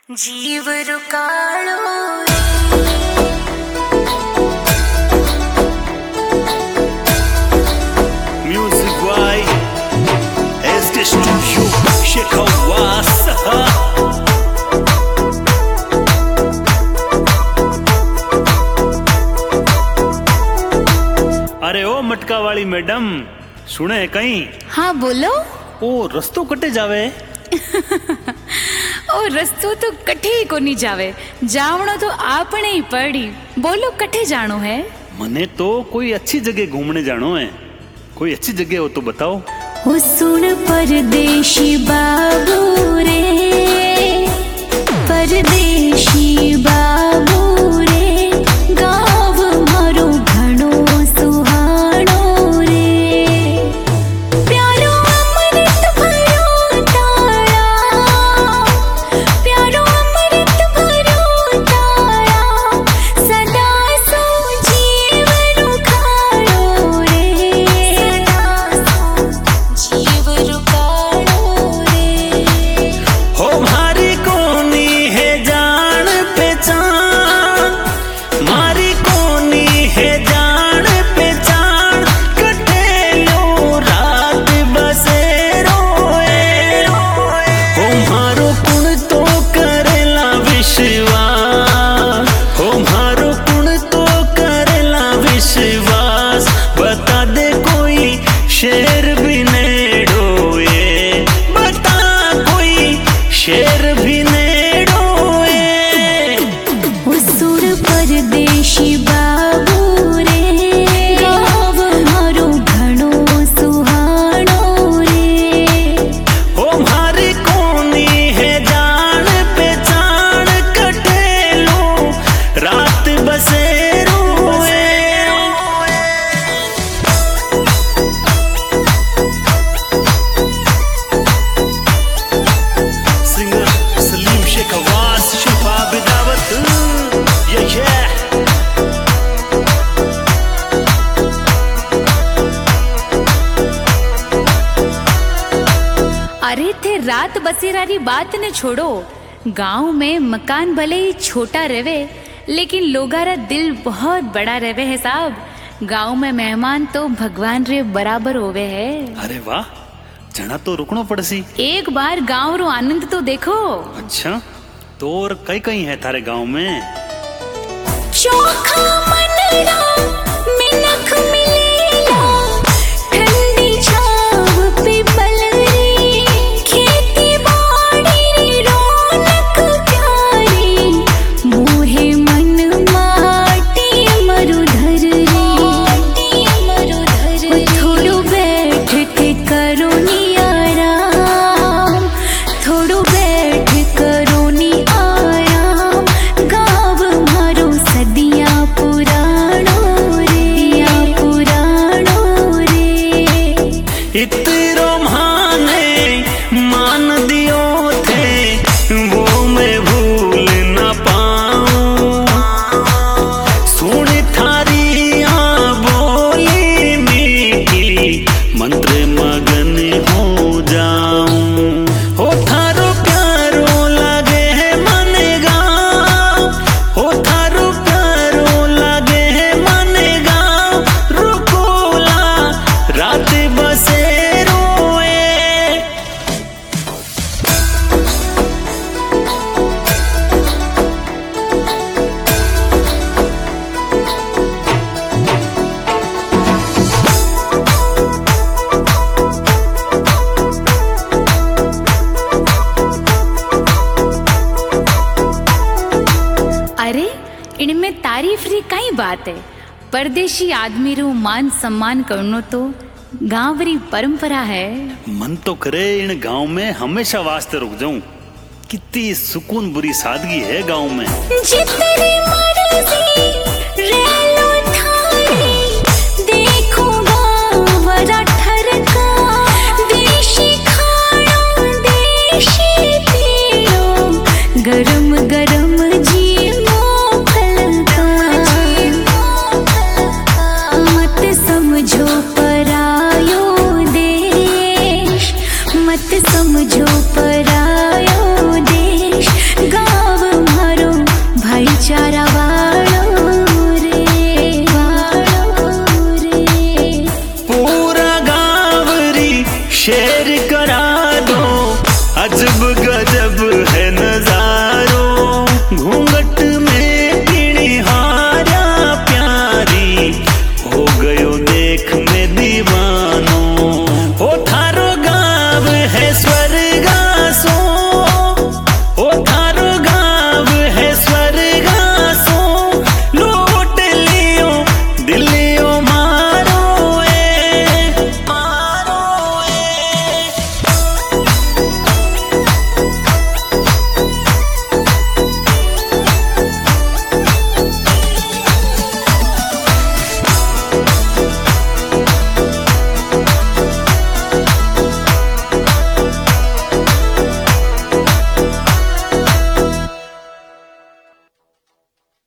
जीव रुकाळो Music by SK Studio Shekawasa. अरे ओ मटका वाली मैडम सुने कहीं? हाँ बोलो। ओ रस्तो कटे जावे ओ रस्तो तो कठे ही कोनी जावे, जावणो तो आपने ही पड़ी। बोलो कठे जानो है? मने तो कोई अच्छी जगह घूमने जानो है, कोई अच्छी जगह हो तो बताओ। हो सुन परदेशी बाबू रे, परदेशी बाबू रे, गाव मारो घणो सुहाणो रे, प्यारो अमृत भरो तारा, प्यारो अमृत भरो तारा, सदा सो जीव रुखाड़ो रे, जीव रुखाड़ो रे। हो मारी कोनी है जान पहचान, मारी कोनी है जान पहचान, कटे लो रात बसेरो ए। हो मारो कुण तो करेला विश्वास, हो मारो कुण तो करेला विश्वास, बता दे कोई शेर भी नेड़ो ए, बता कोई शेर भी नेड़ो ए। हुसूर परदेशी बाबू रे, गाव मारो घणो सुहाणो रे, हो मारी कोनी है जान पहचान, कटे लो रात बसेरो ए। सिंगर सलीम शेखवास, शिल्पा बिदावत, ये अरे थे रात बसेरा री बात ने छोड़ो, गांव में मकान भले ही छोटा रहे लेकिन लोगारा दिल बहुत बड़ा रहे है साहब। गांव में मेहमान तो भगवान रे बराबर होवे है। अरे वाह, जना तो रुकनो पड़सी। एक बार गांव रो आनंद तो देखो। अच्छा, तो और कई कई है थारे गांव में? चोखा मनरा मिनख मिलेला, ठंडी छाव पीपल रे, खेती बाड़ी रौनक प्यारी, मोहे मन माटी मरुधर रे, थोड़ो बैठ के करो नी आराम, थोड़ो बैठ करो नी आराम, गाव मारो सदियां पुराणो रे, पुराणो रे। इतरो माने मान दियो थे, वो मैं भूल न पाऊं, सुन थारी बोली मीठी, मंत्र मगन हो जाऊं। हो थारो प्यारो लगे है मन गाँव, हो थारो प्यारो लगे है मन गाँव, रुकोला रात बसेरो ए। अरे इनमें तारीफ री कई बात है। परदेशी आदमी रो मान सम्मान करनो तो गांव री परंपरा है। मन तो करे इन गांव में हमेशा वास्ते रुक जाऊं। कितनी सुकून बुरी सादगी है गांव में। जितनी मर्जी रेलो थारी, देखो गावरा ठरका, देशी खाना देशी पियो, गरम गरम